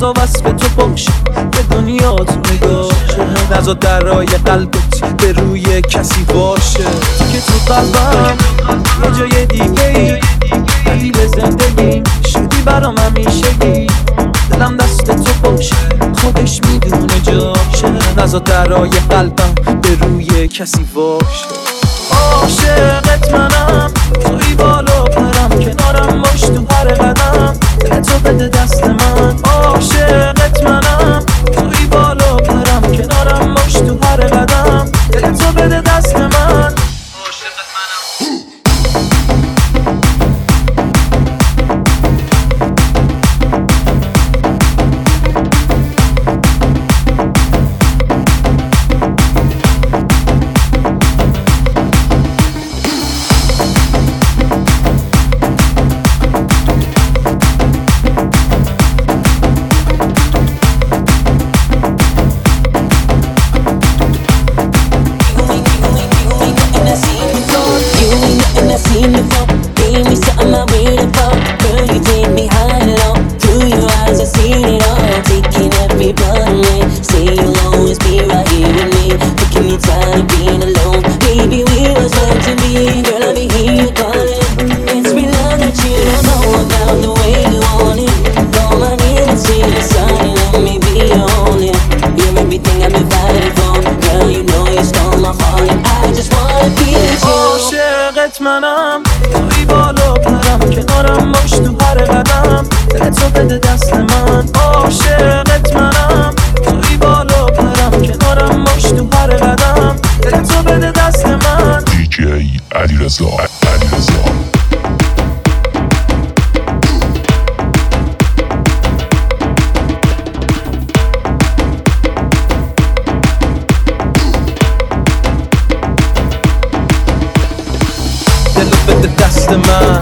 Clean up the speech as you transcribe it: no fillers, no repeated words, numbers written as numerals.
بذار وصف تو باشه به دنیا تو نگاشه، نذار درای قلبت به روی کسی باشه. تو که تو قلبم یه جای دیگه ای، دلیل زندگی شدی برام همیشگی. دلم دست تو باشه خودش میدونه جاشه، نذار درای قلبم به روی کسی باشه. عاشقت منم، توی بالا پرم، کنارم باش تو هر قدم، دلتو بده دست من. عاشقت منم، توی بالا پرم، کنارم باش تو هر قدم، دلتو بده دست من. عاشقت منم. Gave me something I waited for. Girl, you take me high and low. Through your eyes I seen it all. Taking every blood away. Say you'll always be right here with me. Taking me tired of being alone. Baby, we was meant to be. Girl, I be hear you calling. It's real love that you don't know about the way you want it. All I need is see the sign and let me be your only. You're everything I've been fighting for. Girl, you know you stole my heart and I just wanna be with you. عاشقت منم، توی بالا پرم، کنارم باش تو هر قدم، دلتو بده دست من. عاشقت منم، توی بالا پرم، کنارم باش تو هر قدم، دلتو بده دست من. دیجی علیرضا. دلو بده دست من.